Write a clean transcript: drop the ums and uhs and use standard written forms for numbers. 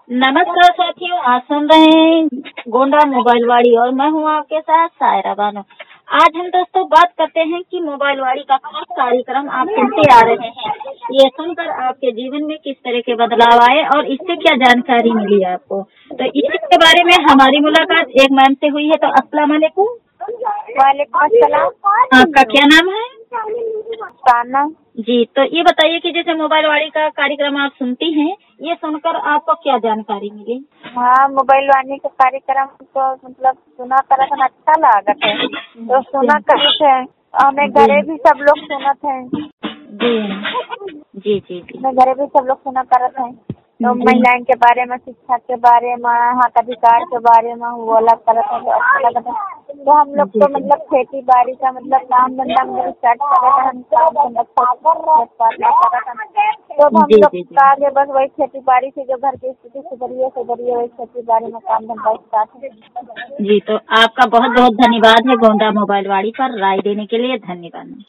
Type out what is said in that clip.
नमस्कार साथियों, आप सुन रहे हैं गोंडा मोबाइल वाड़ी और मैं हूं आपके साथ सायरा बानो। आज हम दोस्तों बात करते हैं कि मोबाइल वाड़ी का खास कार्यक्रम आप सुनते आ रहे हैं। ये सुनकर आपके जीवन में किस तरह के बदलाव आए और इससे क्या जानकारी मिली आपको, तो इसी के बारे में हमारी मुलाकात एक मैम से हुई है। तो अस्सलाम वालेकुम। वालेकुम अस्सलाम। आपका क्या नाम है? ताना। जी, तो ये बताइए कि जैसे मोबाइल वाड़ी का कार्यक्रम आप सुनती हैं, ये सुनकर आपको क्या जानकारी मिली? हाँ, मोबाइल वाणी का कार्यक्रम तो मतलब सुना करत हन, अच्छा लागत है तो सुना करत है। हमें घरे भी सब लोग सुनत है। जी जी जी जी। हमें घरे भी सब लोग सुना करत है तो महिलाएं के बारे में, शिक्षा के बारे में, हक अधिकार के बारे में वो अलग करत है तो अच्छा लगता है। तो हम लोग तो मतलब खेती बाड़ी का मतलब काम धंधा मतलब स्टार्ट करत हन, काम धंधा तो हम लोग का आगे बस वही खेती बाड़ी से जो घर की स्थिति सुधरिए वही खेती बाड़ी में काम धंधा स्टार्ट है। जी, तो आपका बहुत बहुत धन्यवाद है गोंडा मोबाइल वाड़ी पर राय देने के लिए। धन्यवाद।